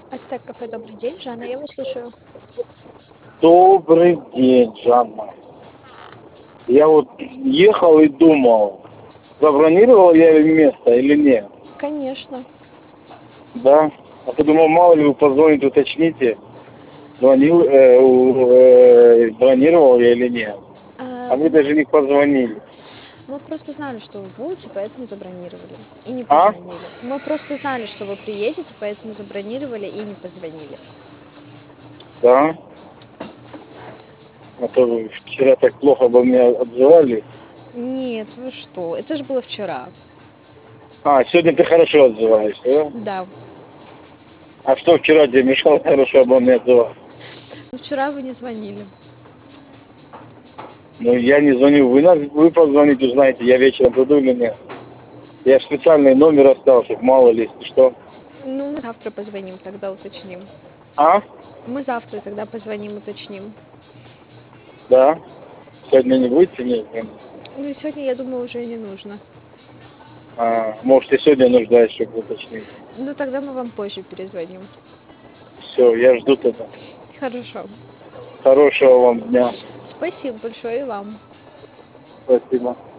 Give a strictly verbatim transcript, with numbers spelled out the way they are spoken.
Ацтек кафе, добрый день. Жанна, я вас слушаю. Добрый день, Жанна. Я вот ехал и думал, забронировал я место или нет. Конечно. Да? А то думал, мало ли вы позвоните, уточните, звонил, э, у- э, бронировал я или нет. А, А вы даже не позвонили. мы просто знали, что вы будете, поэтому забронировали. И не А? позвонили. Мы просто знали, что вы приедете, поэтому забронировали и не позвонили. Да? А то вы вчера так плохо обо мне отзывали. Нет, вы что? Это же было вчера. А, сегодня ты хорошо отзываешься, да? Да. А что вчера тебе мешало хорошо обо мне отзываться? Но вчера вы не звонили. Ну, я не звоню, вы, нас, вы позвоните, узнаете, я вечером приду или нет. Я специальный номер оставил, чтобы мало ли, если что. Ну, мы завтра позвоним, тогда уточним. А? Мы завтра тогда позвоним, уточним. Да? Сегодня не будете? Нет. нет. Ну, и сегодня, я думаю, уже не нужно. А, может, и сегодня нуждаюсь, чтобы уточнить. Ну, тогда мы вам позже перезвоним. Все, я жду тогда. Хорошо. Хорошего вам дня. Спасибо большое и вам. Спасибо.